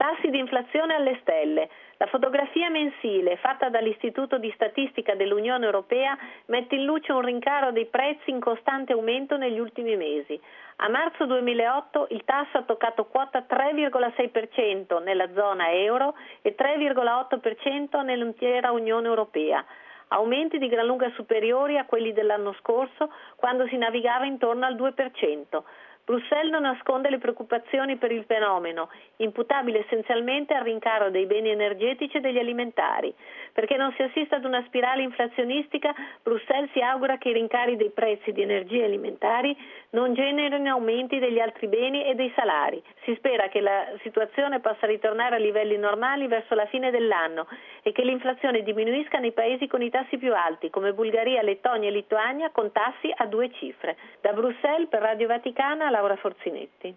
Tassi di inflazione alle stelle. La fotografia mensile fatta dall'Istituto di Statistica dell'Unione Europea mette in luce un rincaro dei prezzi in costante aumento negli ultimi mesi. A marzo 2008 il tasso ha toccato quota 3,6% nella zona euro e 3,8% nell'intera Unione Europea. Aumenti di gran lunga superiori a quelli dell'anno scorso, quando si navigava intorno al 2%. Bruxelles non nasconde le preoccupazioni per il fenomeno, imputabile essenzialmente al rincaro dei beni energetici e degli alimentari. Perché non si assista ad una spirale inflazionistica, Bruxelles si augura che i rincari dei prezzi di energie alimentari non generino aumenti degli altri beni e dei salari. Si spera che la situazione possa ritornare a livelli normali verso la fine dell'anno e che l'inflazione diminuisca nei paesi con i tassi più alti, come Bulgaria, Lettonia e Lituania, con tassi a 2 cifre. Da Bruxelles per Radio Vaticana, Laura Forzinetti.